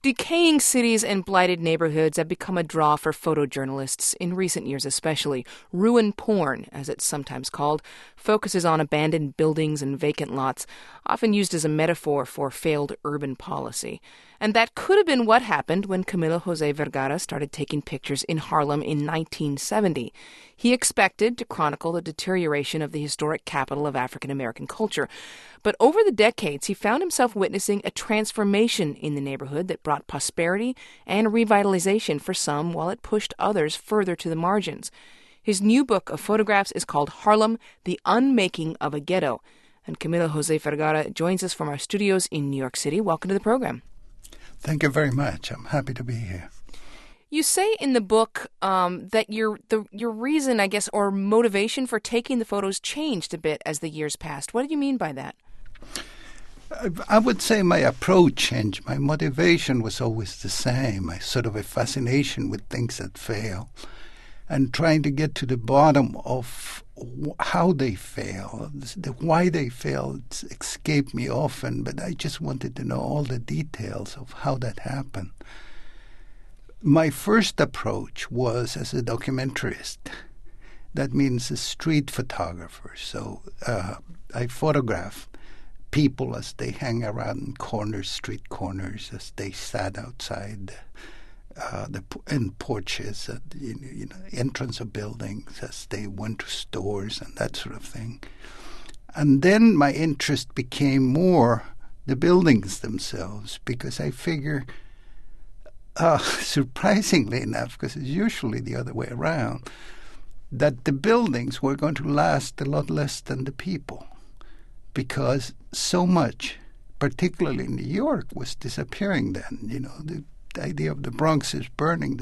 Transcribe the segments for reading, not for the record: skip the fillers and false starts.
Decaying cities and blighted neighborhoods have become a draw for photojournalists in recent years especially. Ruin porn, as it's sometimes called, focuses on abandoned buildings and vacant lots, often used as a metaphor for failed urban policy. And that could have been what happened when Camilo Jose Vergara started taking pictures in Harlem in 1970. He expected to chronicle the deterioration of the historic capital of African American culture. But over the decades, he found himself witnessing a transformation in the neighborhood that brought prosperity and revitalization for some while it pushed others further to the margins. His new book of photographs is called Harlem, The Unmaking of a Ghetto. And Camilo Jose Vergara joins us from our studios in New York City. Welcome to the program. Thank you very much. I'm happy to be here. You say in the book that your reason, I guess, or motivation for taking the photos changed a bit as the years passed. What do you mean by that? I would say my approach changed. My motivation was always the same. I sort of a fascination with things that fail and trying to get to the bottom of how they fail. The why they fail escaped me often, but I just wanted to know all the details of how that happened. My first approach was as a documentarist. That means a street photographer. So I photographed people as they hang around corners, street corners, as they sat outside in porches at entrance of buildings, as they went to stores and that sort of thing. And then my interest became more the buildings themselves, because I figure, surprisingly enough, because it's usually the other way around, that the buildings were going to last a lot less than the people, because so much, particularly in New York, was disappearing then. The idea of the Bronx is burning,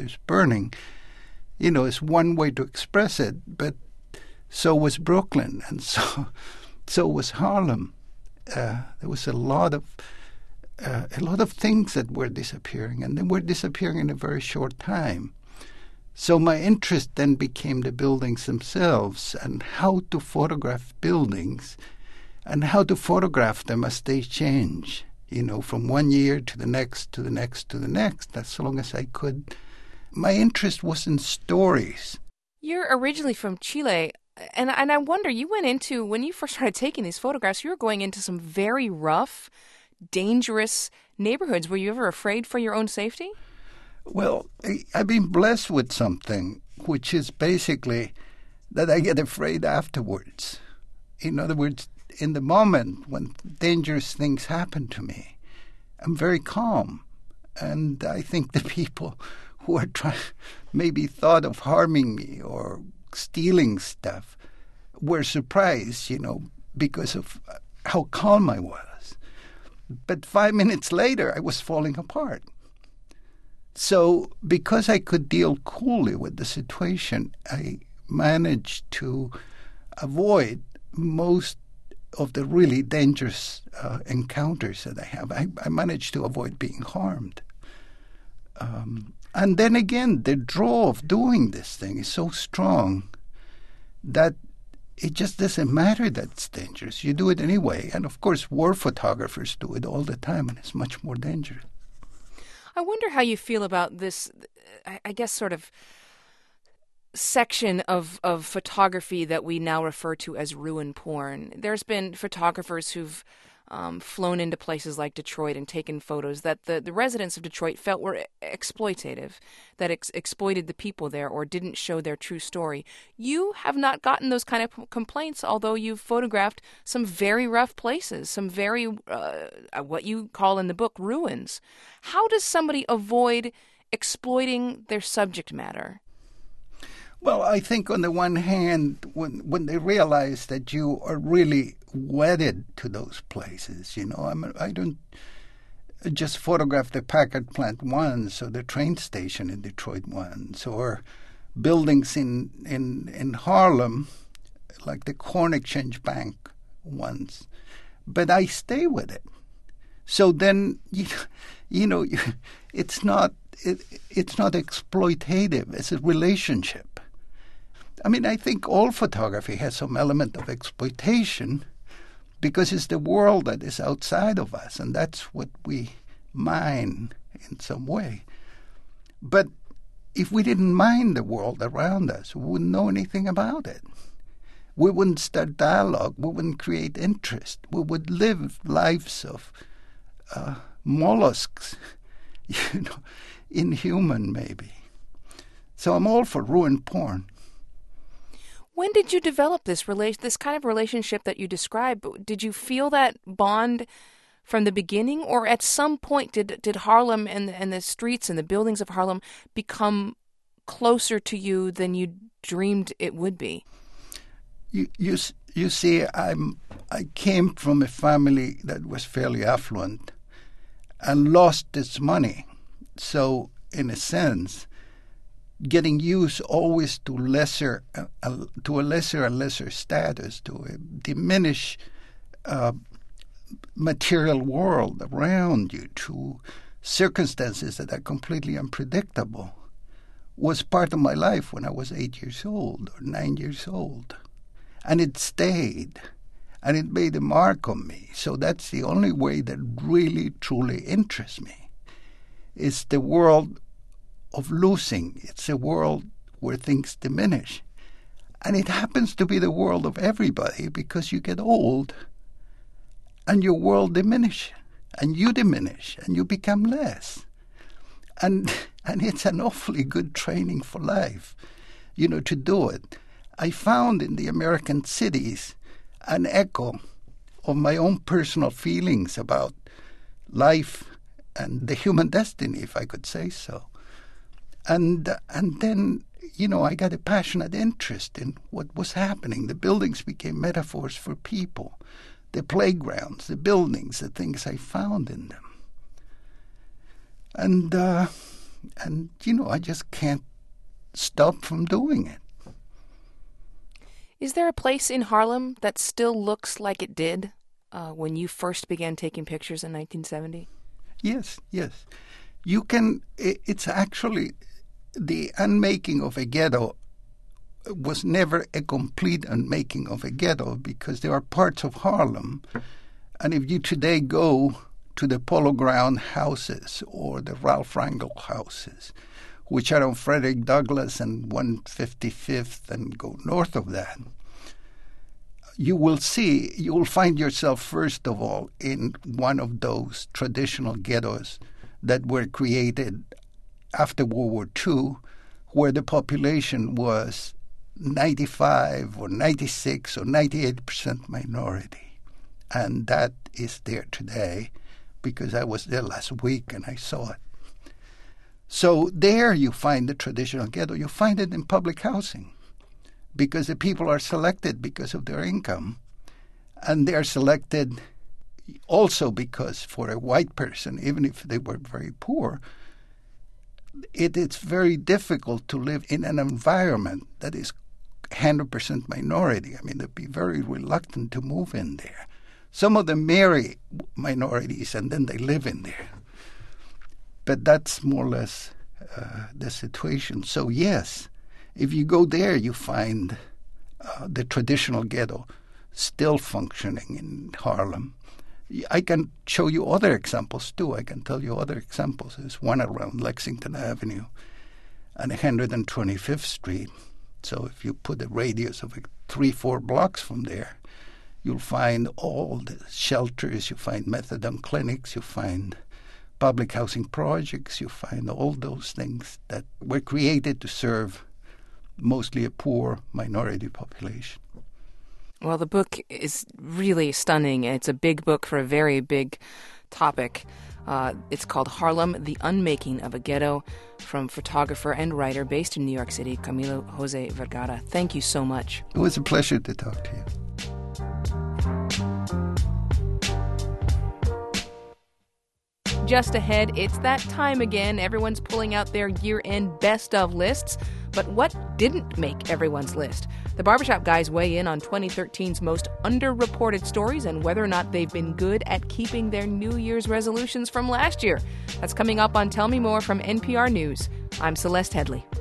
is one way to express it, but so was Brooklyn, and so was Harlem. There was a lot of things that were disappearing, and they were disappearing in a very short time. So my interest then became the buildings themselves and how to photograph buildings and how to photograph them as they change, from one year to the next, to the next, to the next, as long as I could. My interest was in stories. You're originally from Chile, and I wonder, you went into, when you first started taking these photographs, you were going into some very rough, dangerous neighborhoods. Were you ever afraid for your own safety? Well, I've been blessed with something, which is basically that I get afraid afterwards. In other words, in the moment when dangerous things happen to me, I'm very calm. And I think the people who are maybe thought of harming me or stealing stuff were surprised, because of how calm I was. But 5 minutes later, I was falling apart. So because I could deal coolly with the situation, I managed to avoid most of the really dangerous encounters that I have. I managed to avoid being harmed. And then again, the draw of doing this thing is so strong that it just doesn't matter that it's dangerous. You do it anyway. And of course, war photographers do it all the time, and it's much more dangerous. I wonder how you feel about this, I guess, sort of section of photography that we now refer to as ruin porn. There's been photographers who've flown into places like Detroit and taken photos that the residents of Detroit felt were exploitative, that exploited the people there or didn't show their true story. You have not gotten those kind of complaints, although you've photographed some very rough places, some very, what you call in the book, ruins. How does somebody avoid exploiting their subject matter? Well, I think on the one hand, when they realize that you are really wedded to those places, I don't just photograph the Packard plant once or the train station in Detroit once or buildings in Harlem like the Corn Exchange Bank once, but I stay with it. So then, it's not exploitative. It's a relationship. I mean, I think all photography has some element of exploitation because it's the world that is outside of us, and that's what we mine in some way. But if we didn't mind the world around us, we wouldn't know anything about it. We wouldn't start dialogue. We wouldn't create interest. We would live lives of mollusks, inhuman maybe. So I'm all for ruined porn. When did you develop this kind of relationship that you describe? Did you feel that bond from the beginning, or at some point did Harlem and the streets and the buildings of Harlem become closer to you than you dreamed it would be? You see, I came from a family that was fairly affluent and lost its money. So, in a sense, getting used always to a lesser and lesser status, to a diminished material world around you, to circumstances that are completely unpredictable, was part of my life when I was 8 years old or 9 years old. And it stayed, and it made a mark on me. So that's the only way that really, truly interests me. It's the world of losing. It's a world where things diminish. And it happens to be the world of everybody, because you get old and your world diminishes, and you diminish, and you become less. And it's an awfully good training for life, to do it. I found in the American cities an echo of my own personal feelings about life and the human destiny, if I could say so. And then, I got a passionate interest in what was happening. The buildings became metaphors for people. The playgrounds, the buildings, the things I found in them. And I just can't stop from doing it. Is there a place in Harlem that still looks like it did when you first began taking pictures in 1970? Yes. You can. It's actually the unmaking of a ghetto was never a complete unmaking of a ghetto, because there are parts of Harlem, and if you today go to the Polo Ground houses or the Ralph Rangel houses, which are on Frederick Douglass and 155th and go north of that, you will find yourself, first of all, in one of those traditional ghettos that were created after World War II, where the population was 95 or 96 or 98% minority. And that is there today, because I was there last week and I saw it. So there you find the traditional ghetto. You find it in public housing, because the people are selected because of their income. And they are selected also because for a white person, even if they were very poor, it is very difficult to live in an environment that is 100% minority. I mean, they'd be very reluctant to move in there. Some of them marry minorities and then they live in there. But that's more or less the situation. So yes, if you go there, you find the traditional ghetto still functioning in Harlem. I can show you other examples too. I can tell you other examples. There's one around Lexington Avenue and 125th Street. So if you put a radius of 3-4 blocks from there, you'll find all the shelters, you find methadone clinics, you find public housing projects, you find all those things that were created to serve mostly a poor minority population. Well, the book is really stunning. It's a big book for a very big topic. It's called Harlem, The Unmaking of a Ghetto, from photographer and writer based in New York City, Camilo Jose Vergara. Thank you so much. It was a pleasure to talk to you. Just ahead, it's that time again. Everyone's pulling out their year-end best-of lists. But what didn't make everyone's list? The Barbershop guys weigh in on 2013's most underreported stories and whether or not they've been good at keeping their New Year's resolutions from last year. That's coming up on Tell Me More from NPR News. I'm Celeste Headlee.